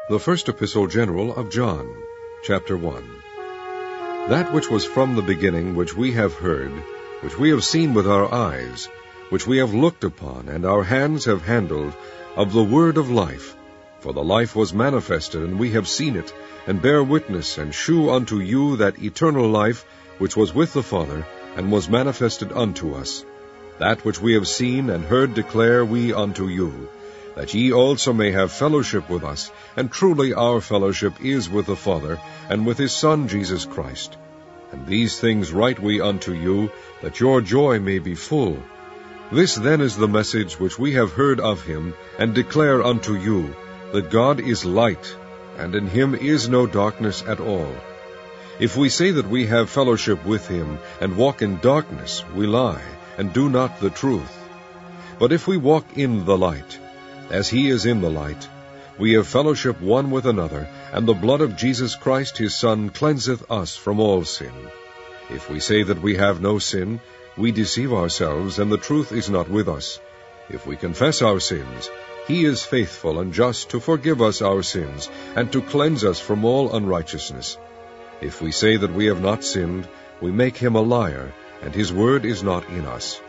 The First Epistle General of John, Chapter 1. That which was from the beginning, which we have heard, which we have seen with our eyes, which we have looked upon, and our hands have handled, of the word of life. For the life was manifested, and we have seen it, and bear witness, and shew unto you that eternal life, which was with the Father, and was manifested unto us. That which we have seen and heard declare we unto you, that ye also may have fellowship with us, and truly our fellowship is with the Father, and with his Son Jesus Christ. And these things write we unto you, that your joy may be full. This then is the message which we have heard of him, and declare unto you, that God is light, and in him is no darkness at all. If we say that we have fellowship with him, and walk in darkness, we lie, and do not the truth. But if we walk in the light, as he is in the light, we have fellowship one with another, and the blood of Jesus Christ his Son cleanseth us from all sin. If we say that we have no sin, we deceive ourselves, and the truth is not with us. If we confess our sins, he is faithful and just to forgive us our sins, and to cleanse us from all unrighteousness. If we say that we have not sinned, we make him a liar, and his word is not in us.